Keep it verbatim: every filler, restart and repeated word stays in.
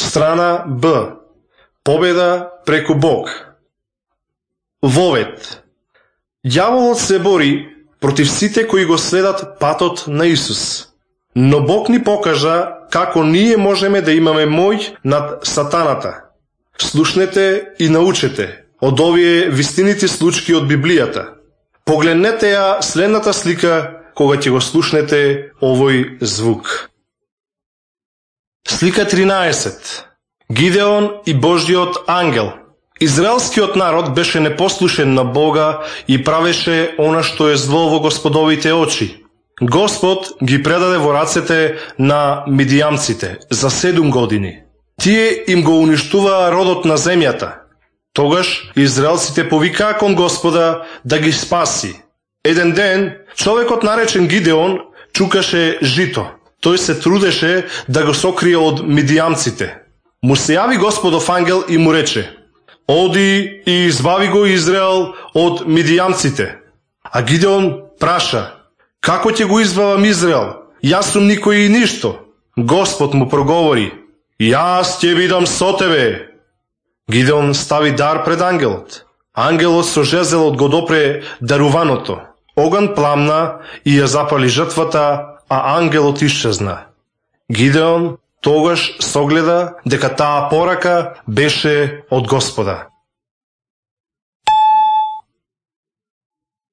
Страна Б. Победа преку Бог. Вовет. Дјаволот се бори против сите кои го следат патот на Исус. Но Бог ни покажа како ние можеме да имаме мој над сатаната. Слушнете и научете од овие вистинити случки од Библијата. Погледнете ја следната слика кога ќе го слушнете овој звук. Слика тринаесет. Гидеон и Божјиот ангел. Израелскиот народ беше непослушен на Бога и правеше она што е зло во Господовите очи. Господ ги предаде во рацете на мидијамците за седум години. Тие им го уништуваа родот на земјата. Тогаш израелците повикаа кон Господа да ги спаси. Еден ден човекот наречен Гидеон чукаше жито. Тој се трудеше да го сокрие од мидијамците. Му се јави Господов ангел и му рече: оди и избави го Израел од мидијамците. А Гидеон праша: како ќе го избавам Израел? Јас сум никој и ништо. Господ му проговори: јас ќе бидам со тебе. Гидеон стави дар пред ангелот. Ангелот со жезелот го допре даруваното. Оган пламна и ја запали жртвата, а ангелот исчезна. Гидеон тогаш согледа дека таа порака беше од Господа.